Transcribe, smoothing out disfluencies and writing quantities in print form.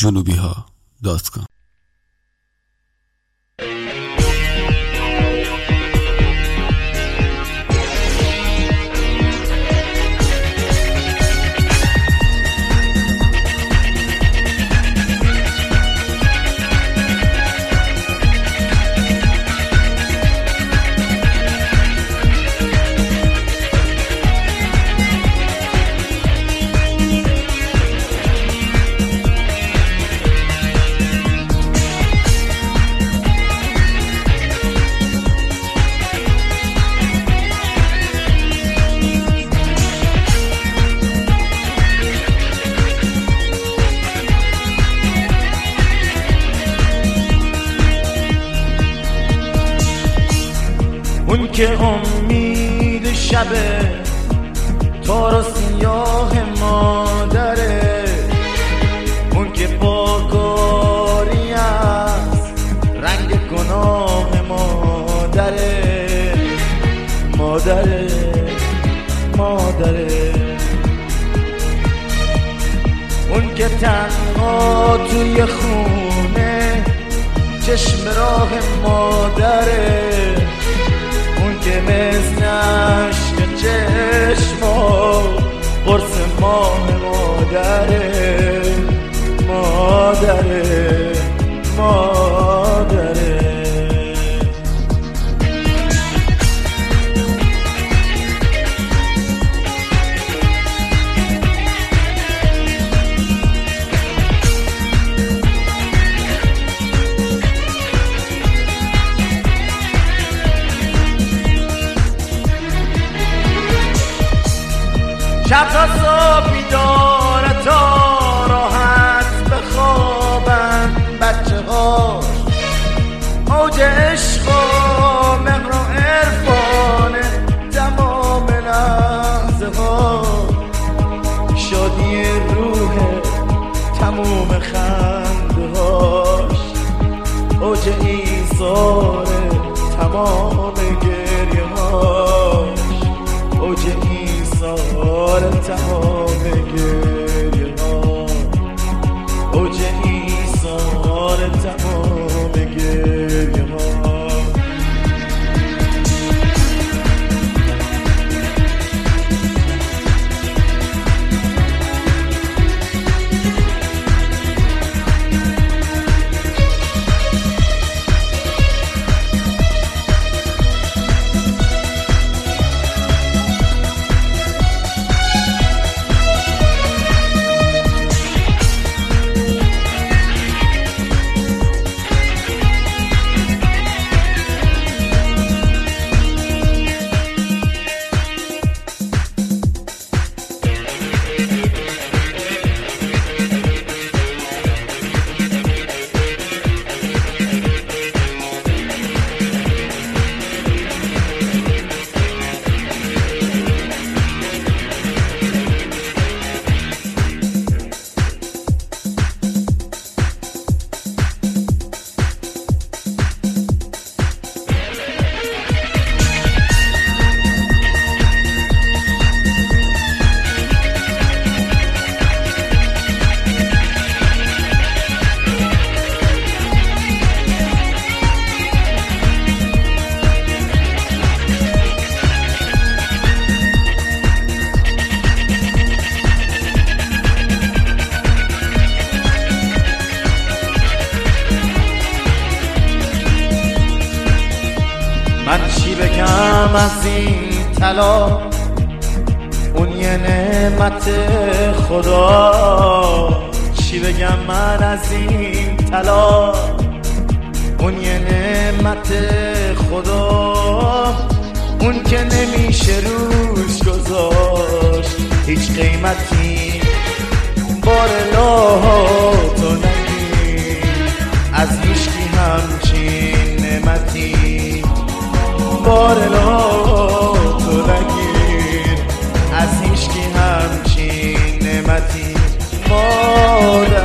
junubiha.com. اون که امید شبه تار و سیاه مادره، اون که پاکاری از رنگ گناه مادره، مادره مادره، اون که تنها توی خونه چشم راه مادره، که مثل عشق چشما قرص ماه مادره، مادره مادره. شب تا صبح بیداره تا راحت بخوابن بچه هاش، اوج عشق و مهر و عرفانه تمام لحظه ها، شادی روح تموم خنده هاش، اوج ایثار تمام گریه هاش، اوج ایثار تمام گریه ها، اوج ایثار تمام گریه ها. من چی بگم از این طلا، اون یه نعمت خدا، چی بگم من از این طلا، اون یه نعمت خدا، اون که نمیشه روش گذاشت هیچ قیمتی، بار الله تو نگیر از هیچکی همچین نعمتی، بار الله تو نگیر از هیچکی همچین نعمتی، مادر